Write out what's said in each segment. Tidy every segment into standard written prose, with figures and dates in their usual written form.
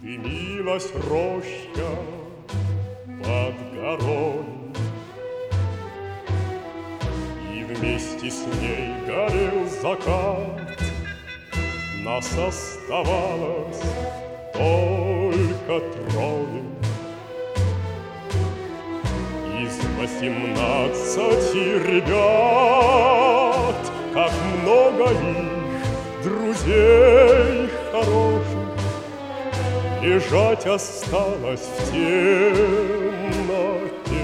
Дымилась роща под горой, и вместе с ней горел закат. Нас оставалось только трое из 18 ребят. Как много их, друзей хороших, лежать осталось в темноте.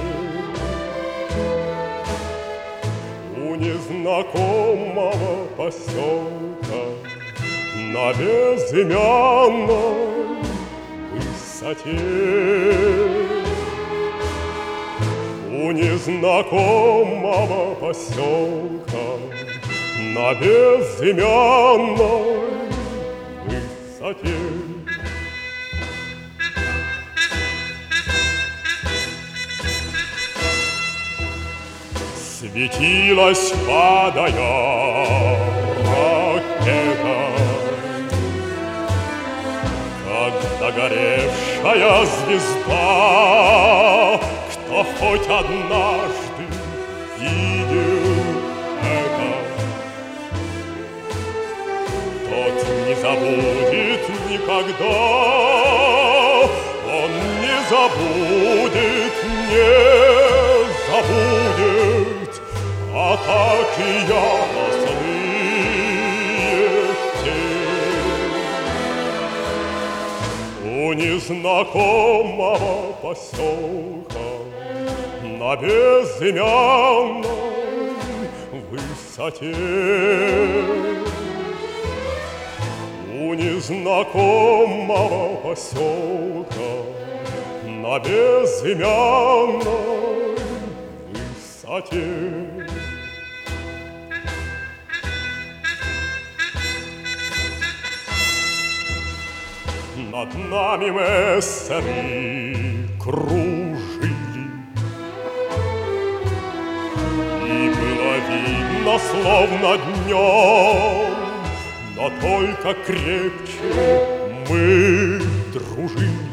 У незнакомого поселка на безымянной высоте. У незнакомого поселка на безымянной высоте. Светилась, падая, ракета, как догоревшая звезда. Кто хоть однажды видел это, тот не забудет никогда. Он не забудет, не забудет атаки яростные те. У незнакомого поселка на безымянной высоте. У незнакомого поселка на безымянной высоте. Над нами мессеры кружили, и было видно, словно днем, но только крепче мы дружили.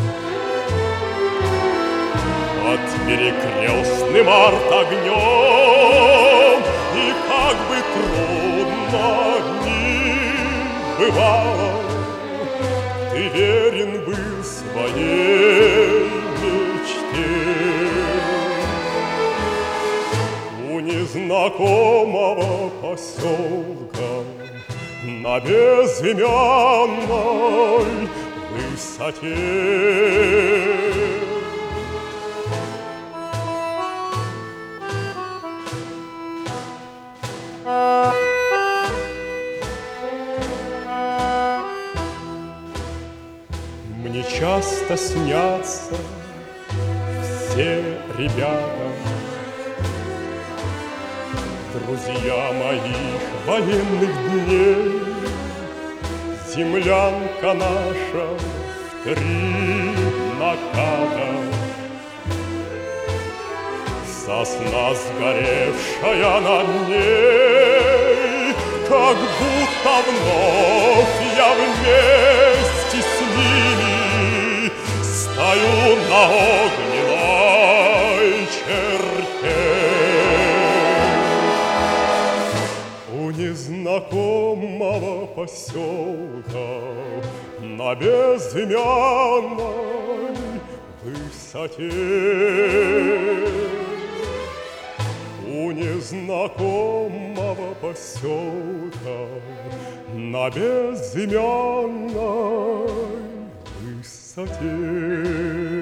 Под перекрестным артогнем, и как бы трудно ни бывало, ты верен был своей мечте. У незнакомого поселка на безымянной высоте. Мне часто снятся все ребята, друзья моих военных дней. Землянка наша в 3 наката, сосна сгоревшая над ней. Как будто вновь я вместе с ними стою на огненной черте. У незнакомого поселка на безымянной высоте. У незнакомого поселка на безымянной высоте.